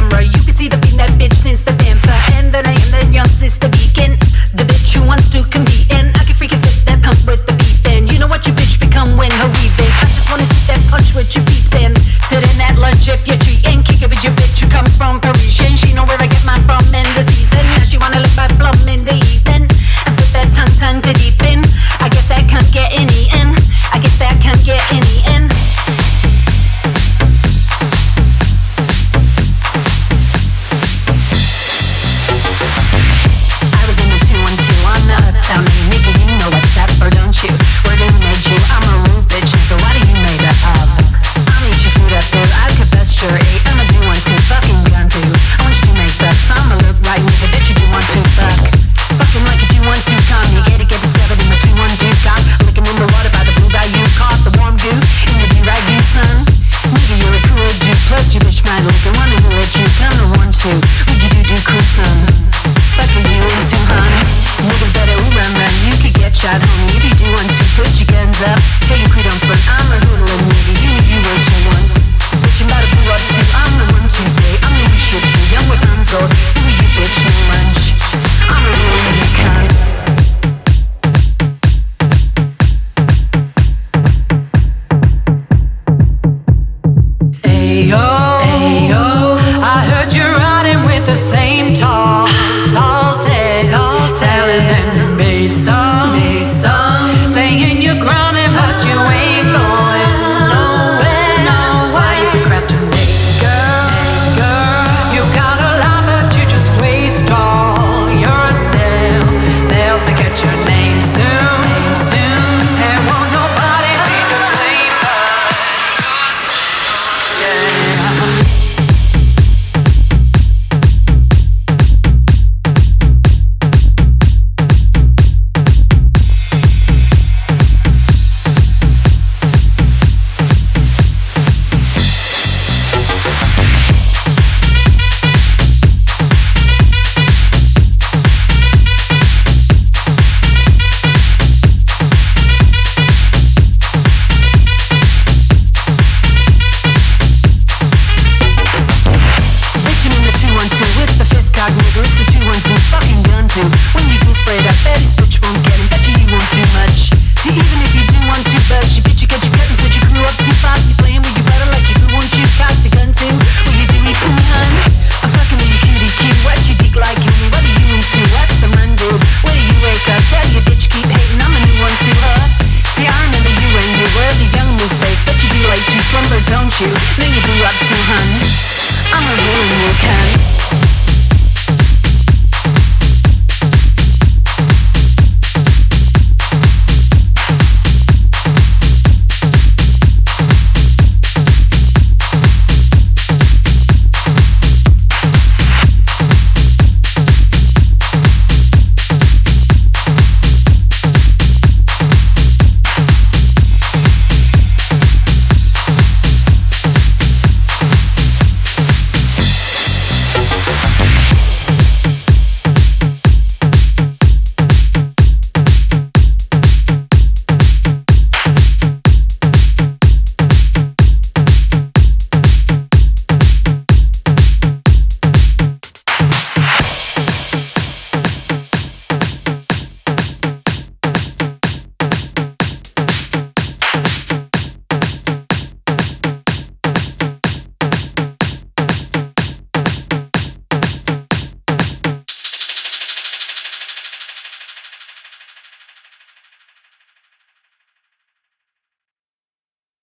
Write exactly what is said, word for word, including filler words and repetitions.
camera. You can see the beat that bitch since the damper. And then I am that young sister beacon, the bitch who wants to compete. And I can freaking fit that pump with the beat. Then you know what your bitch become when her weaving. I just wanna sit that punch with your peeps and sit in that lunch if you're treating. Kick it with your bitch who comes from Parisian. She know where I get mine from in the season. Now she wanna live by plum in the evening and put that tongue tongue to deep in. I guess that can't get any in. I guess that can't get any in. I was in the two one two on the uptown. Nigga, you know what's up, or don't you? Where do you made you? I'm a rude bitch, nigga. What are you made of? I'll eat your food up there. I could best sure eat. I'm a do one two fucking gun too. I want you to make up. I'ma look right, nigga. That you do one two fuck. Fucking like a do one two come. You get it, get discovered in my two one two cock. Licking in the water by the blue bayou. Caught the warm dew in the do right you, son. Nigga, you're a cool dude. Plus your bitch might look and wonder who let you come to one two. What you do do cool, son? Fucking you into hun. Niggas better ooh run run. You could get shot, homie. If you do one two, put your guns up. Tell your creed on front. I'm a hoodlum nigga. You knew you were two once. Bitch, you better blow up too. I'm the one two day. I'm the new shit you. Young with guns or who you bitch no lunch. I'm a ruin you cunt. Ayo, ayo, I heard you're riding with the same tall, tall tale, tall telling them you made some, made some, saying you're grinding but you ain't going nowhere, no. Why you procrastinating, girl, girl? You got a lot but you just waste all yourself. They'll forget your name soon, name soon, and won't nobody be to blame but yeah. Bitchin' in the two one two with the fifth cog nigga. It's the two one two fucking gun too. When you do spray that Betty's bitch won't get him. Bet you he won't do much. See, even if you do one two buzz, you bitch you get your cut until you grew up too fast. You playing with your brother like you grew won't you cock the gun too. Will you do me poo hun? I'm fucking with you cutie cute. What you dick like you? What are you into? What's the run dude? Where do you wake up? Tell your bitch keep hating. I'm a new one too huh? See, I remember you when you were the young new face. Bet you do like to slumber, don't you? Then you grew up too hun. I'm a ruin you cunt.